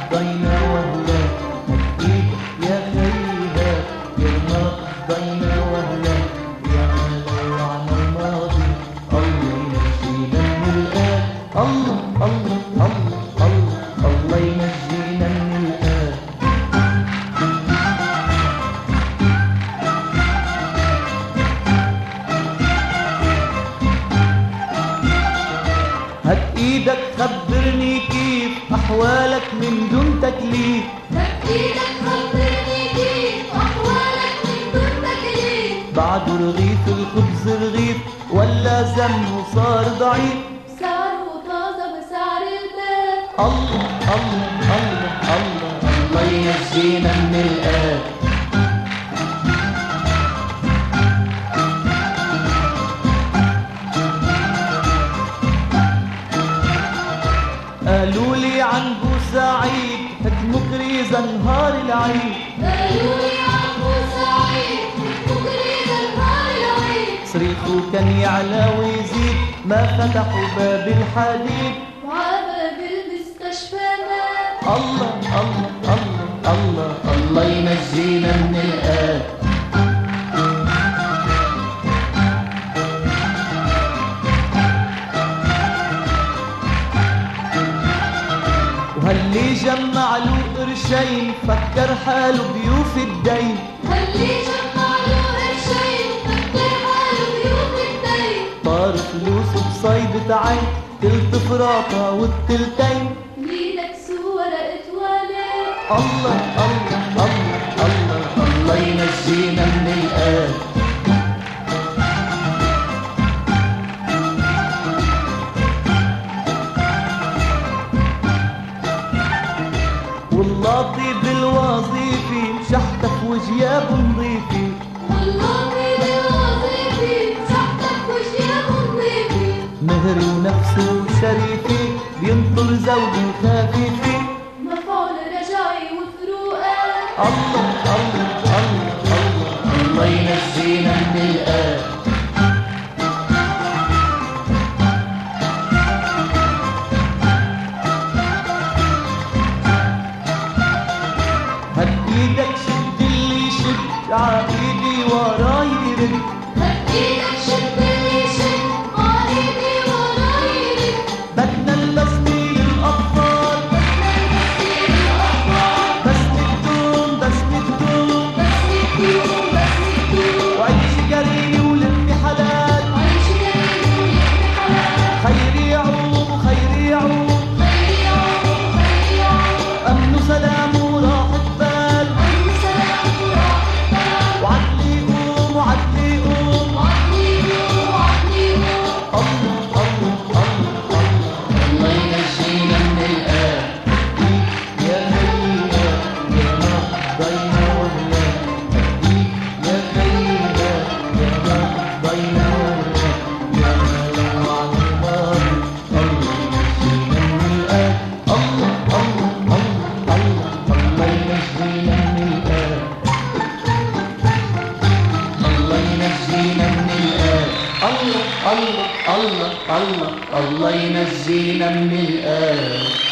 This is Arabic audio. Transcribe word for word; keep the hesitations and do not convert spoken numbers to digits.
قضينا وهلا هديك يا خيها ياما قضينا وهلا ياما لوعنا الماضي الله ينجينا من الآن الله الله الله الله الله ينجينا من الآن. هات ايدك خبرني كيف احوالك من دون تكليف. هات ايدك خبرني كيف احوالك من دون تكليف. بعد رغيف الخبز رغيف ولا زمه صار ضعيف. سعره طازة بسعر الباب. الله الله الله الله الله ينجينا من الآن. قالوا لي عن بوسعيد حكمه كريزة نهار العيد. قالوا لي عن بوسعيد حكمه كريزة نهار العيد. صريخه كان يعلى ويزيد ما فتحوا باب الحديد. وعباب المستشفى مات. الله الله الله الله الله ينجينا من الآن. وهاللي جمع له قرشين فكر حاله بيوفي الدين. هاللي جمع له قرشين فكر حاله بيوفي الدين. طار فلوسه بصيدة عين تلت فراطة والتلتين. ليلك ورقة والد. الله الله الله الله الله ينجينا من الآن. واللاطي بالوظيفي مشحتف وجياب نظيفي. واللاطي بالوظيفي مشحتف وجياب نظيفي. مهري ونفسه وشريفي بينطر زوجي خفيفي. مفعول رجعي وفروقه. الله الله الله الله الله ينجينا من الآن. هات ايدك شد اللي يشد عايدي وراي يرد. هات ايدك شد اللي يشد عايدي وراي يرد. بدنا نبسمي للأطفال. بس نكتوم بس نكتوم بس نكتوم بس نكتوم. وعيشي كريمة ولمي حلال. عيشي كريمة ولمي حلال. خيري يعوم وخيري يعوم. خيري يعوم خيري يعوم. أمن وسلام وراحة بال. أمن وسلام وراحة بال. وعدلي يقوم وعدلي يقوم. وعدلي يقوم وعدلي يقوم. الله الله الله الله الله ينجينا من الآن. يا خيها يا ما قضينا وهلا هديك يا خيها يا ما قضينا وهلا يا ما لوعنا الماضي الله ينجينا من الآن. الله الله الله الله الله ينجينا من الآن. الله ينجينا من الآن. الله الله الله الله الله ينجينا من الآن.